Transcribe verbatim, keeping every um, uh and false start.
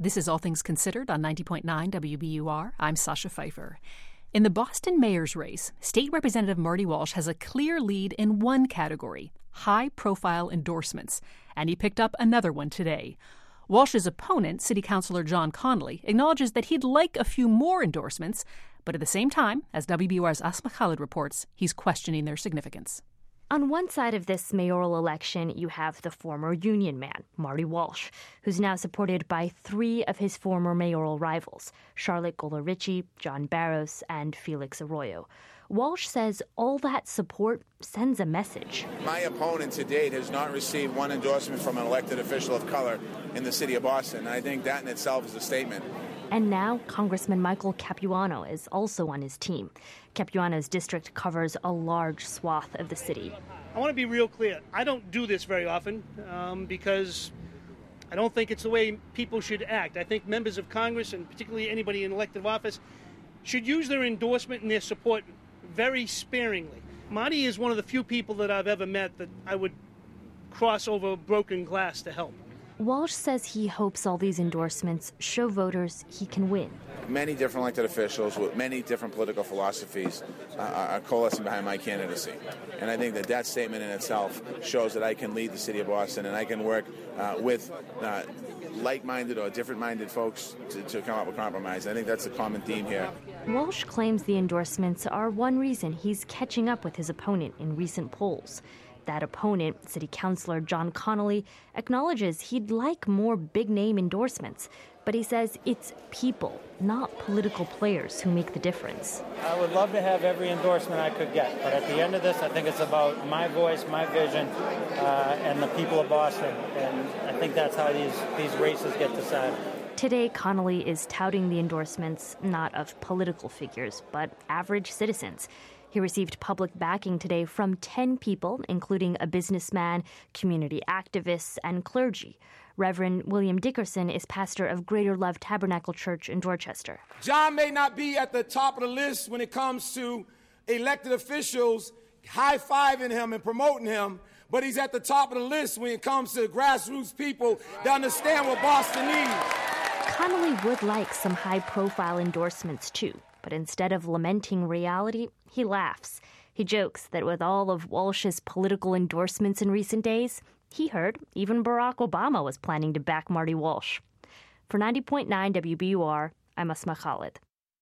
This is All Things Considered on ninety point nine W B U R. I'm Sasha Pfeiffer. In the Boston mayor's race, State Representative Marty Walsh has a clear lead in one category, high-profile endorsements, and he picked up another one today. Walsh's opponent, City Councilor John Connolly, acknowledges that he'd like a few more endorsements, but at the same time, as W B U R's Asma Khalid reports, he's questioning their significance. On one side of this mayoral election, you have the former union man, Marty Walsh, who's now supported by three of his former mayoral rivals, Charlotte Goloricci, John Barros, and Felix Arroyo. Walsh says all that support sends a message. My opponent to date has not received one endorsement from an elected official of color in the city of Boston. And I think that in itself is a statement. And now Congressman Michael Capuano is also on his team. Capuano's district covers a large swath of the city. I want to be real clear. I don't do this very often um, because I don't think it's the way people should act. I think members of Congress, and particularly anybody in elected office, should use their endorsement and their support very sparingly. Marty is one of the few people that I've ever met that I would cross over broken glass to help. Walsh says he hopes all these endorsements show voters he can win. Many different elected officials with many different political philosophies uh, are coalescing behind my candidacy. And I think that that statement in itself shows that I can lead the city of Boston and I can work uh, with uh, like-minded or different-minded folks to, to come up with compromise. I think that's a common theme here. Walsh claims the endorsements are one reason he's catching up with his opponent in recent polls. That opponent, City Councilor John Connolly, acknowledges he'd like more big-name endorsements, but he says it's people, not political players, who make the difference. I would love to have every endorsement I could get, but at the end of this, I think it's about my voice, my vision, uh, and the people of Boston, and I think that's how these, these races get decided. Today, Connolly is touting the endorsements not of political figures, but average citizens. He received public backing today from ten people, including a businessman, community activists, and clergy. Reverend William Dickerson is pastor of Greater Love Tabernacle Church in Dorchester. John may not be at the top of the list when it comes to elected officials high-fiving him and promoting him, but he's at the top of the list when it comes to grassroots people that understand what Boston needs. Connolly would like some high-profile endorsements, too. But instead of lamenting reality, he laughs. He jokes that with all of Walsh's political endorsements in recent days, he heard even Barack Obama was planning to back Marty Walsh. For ninety point nine W B U R, I'm Asma Khalid.